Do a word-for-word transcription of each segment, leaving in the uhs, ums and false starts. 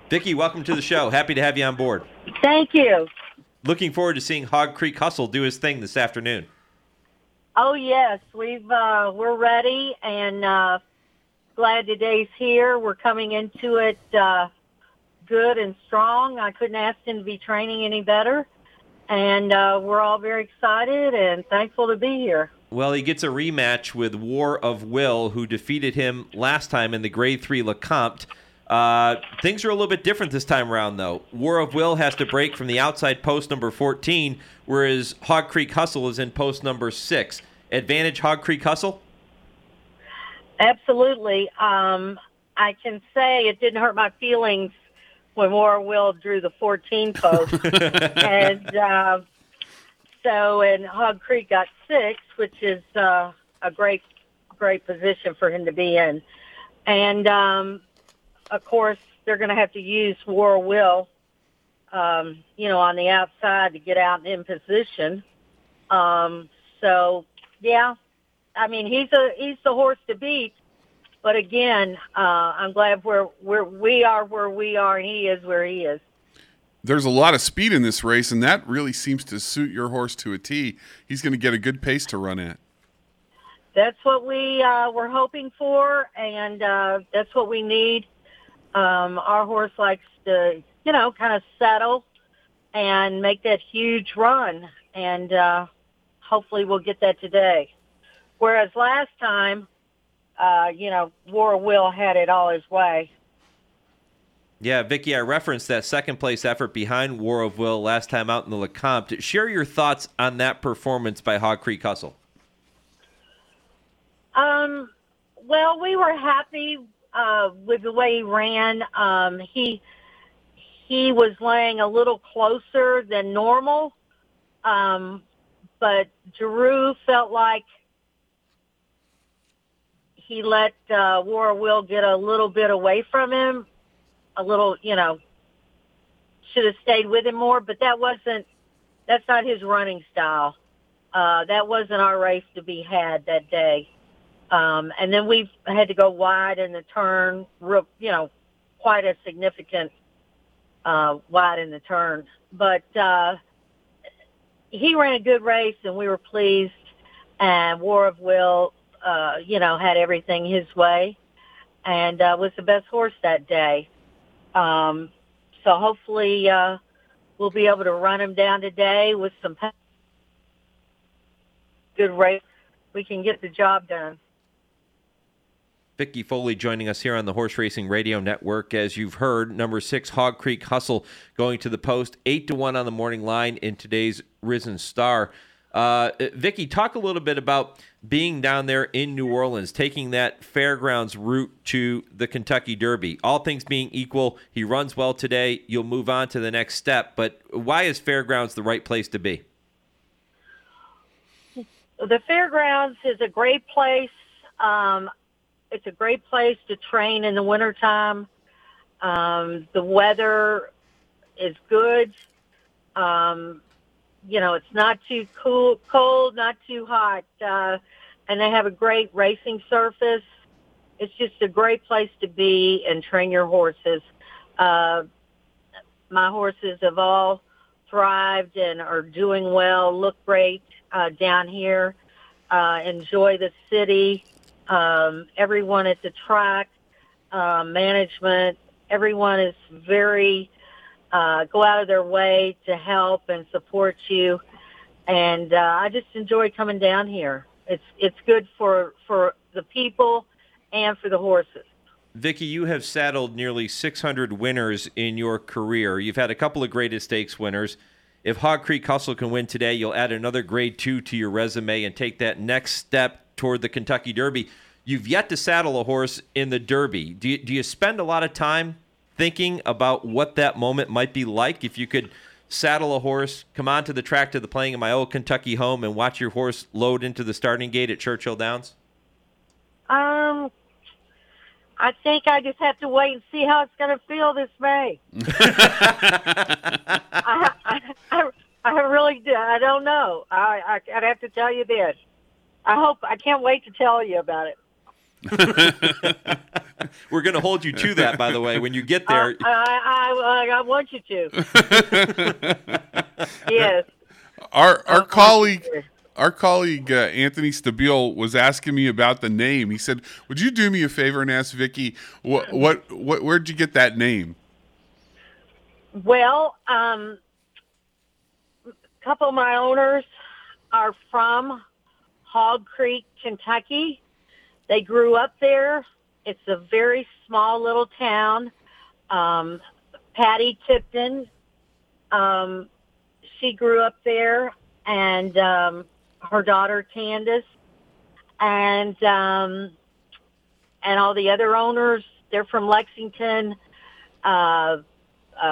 Vicki, welcome to the show. Happy to have you on board. Thank you. Looking forward to seeing Hog Creek Hustle do his thing this afternoon. Oh yes, we've uh, we're ready and uh, glad today's here. We're coming into it uh, good and strong. I couldn't ask him to be training any better, and uh, we're all very excited and thankful to be here. Well, he gets a rematch with War of Will, who defeated him last time in the Grade three LeCompte. Uh, things are a little bit different this time around, though. War of Will has to break from the outside post number fourteen, whereas Hog Creek Hustle is in post number six. Advantage Hog Creek Hustle? Absolutely. Um, I can say it didn't hurt my feelings when War of Will drew the fourteen post. and uh, so, and Hog Creek got six, which is uh, a great, great position for him to be in. And, um, of course, they're going to have to use War of Will, um, you know, on the outside to get out in position. Um, so, yeah, I mean, he's a he's the horse to beat. But again, uh, I'm glad we're, we're we are where we are, and he is where he is. There's a lot of speed in this race, and that really seems to suit your horse to a T. He's going to get a good pace to run at. That's what we uh, were hoping for, and uh, that's what we need. Um, our horse likes to, you know, kind of settle and make that huge run, and uh, hopefully we'll get that today. Whereas last time, uh, you know, War of Will had it all his way. Yeah, Vicki, I referenced that second-place effort behind War of Will last time out in the LeCompte. Share your thoughts on that performance by Hog Creek Hustle. Um, well, we were happy uh, with the way he ran. Um, he he was laying a little closer than normal, um, but Giroux felt like he let uh, War of Will get a little bit away from him, a little, you know, should have stayed with him more, but that wasn't, that's not his running style. Uh, that wasn't our race to be had that day. Um, and then we had to go wide in the turn, real, you know, quite a significant uh, wide in the turn. But uh, he ran a good race, and we were pleased. And War of Will, uh, you know, had everything his way and uh, was the best horse that day. Um, so hopefully uh, we'll be able to run him down today with some good race. We can get the job done. Vicki Foley joining us here on the Horse Racing Radio Network. As you've heard, number six, Hog Creek Hustle, going to the post, eight to one on the morning line in today's Risen Star. Uh, Vicki, talk a little bit about being down there in New Orleans, taking that fairgrounds route to the Kentucky Derby. All things being equal, he runs well today. You'll move on to the next step. But why is fairgrounds the right place to be? The fairgrounds is a great place. Um, it's a great place to train in the wintertime. Um, the weather is good. Um, you know, it's not too cool, cold, not too hot. Uh, and they have a great racing surface. It's just a great place to be and train your horses. Uh, my horses have all thrived and are doing well, look great uh, down here, uh, enjoy the city. Um, everyone at the track, uh, management, everyone is very, uh, go out of their way to help and support you. And uh, I just enjoy coming down here. It's it's good for, for the people and for the horses. Vicki, you have saddled nearly six hundred winners in your career. You've had a couple of Greatest Stakes winners. If Hog Creek Hustle can win today, you'll add another grade two to your resume and take that next step toward the Kentucky Derby. You've yet to saddle a horse in the Derby. Do you, do you spend a lot of time thinking about what that moment might be like if you could saddle a horse, come onto the track to the Playing in My Old Kentucky Home, and watch your horse load into the starting gate at Churchill Downs? Um, I think I just have to wait and see how it's going to feel this May. I, I, I, I really do. I don't know. I, I, I'd have to tell you this. I hope, I can't wait to tell you about it. We're going to hold you to that, by the way, when you get there. Uh, I, I, I want you to. Yes. Our our Uh, colleague, our colleague uh, Anthony Stabile was asking me about the name. He said, "Would you do me a favor and ask Vicky what what, what where'd you get that name?" Well, um, a couple of my owners are from Hog Creek, Kentucky. They grew up there. It's a very small little town. Um, Patty Tipton, um, she grew up there, and um, her daughter Candace, and um, and all the other owners. They're from Lexington. Uh, uh,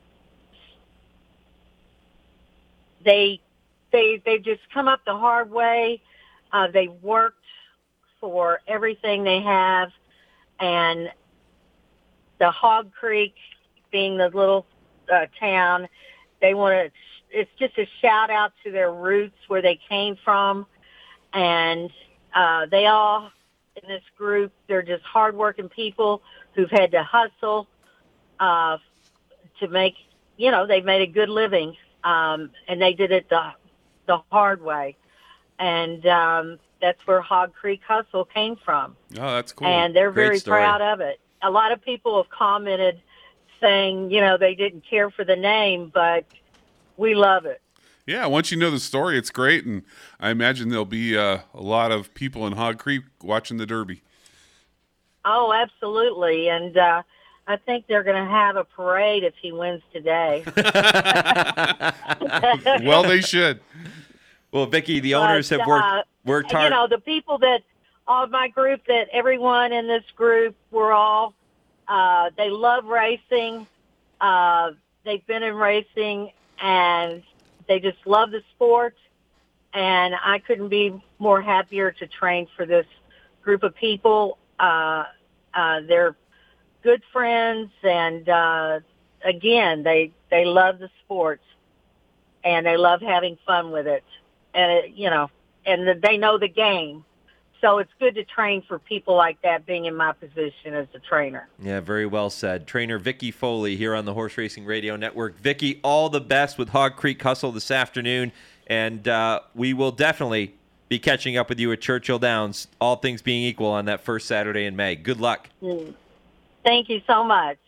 they they they just come up the hard way. Uh, they worked for everything they have, and the Hog Creek being the little uh, town, they want to. It's just a shout out to their roots, where they came from, and uh, they all in this group, they're just hardworking people who've had to hustle uh, to make. You know, they've made a good living, um, and they did it the the hard way, and um, that's where Hog Creek Hustle came from. Oh, that's cool. And they're Great very story. proud of it. A lot of people have commented saying, you know, they didn't care for the name, but we love it. Yeah, once you know the story, it's great, and I imagine there'll be uh, a lot of people in Hog Creek watching the Derby. Oh, absolutely. And uh, I think they're going to have a parade if he wins today. Well, they should. Well, Vicky, the owners But, have worked uh, worked hard. You know, the people that, all my group, that everyone in this group, we're all, uh, they love racing. Uh, they've been in racing, and they just love the sport. And I couldn't be more happier to train for this group of people. Uh, uh, they're good friends, and uh, again, they, they love the sport, and they love having fun with it. And, it, you know, and they know the game. So it's good to train for people like that, being in my position as a trainer. Yeah, very well said. Trainer Vicky Foley here on the Horse Racing Radio Network. Vicky, all the best with Hog Creek Hustle this afternoon, and uh, we will definitely be catching up with you at Churchill Downs, all things being equal, on that first Saturday in May. Good luck. Mm. Thank you so much.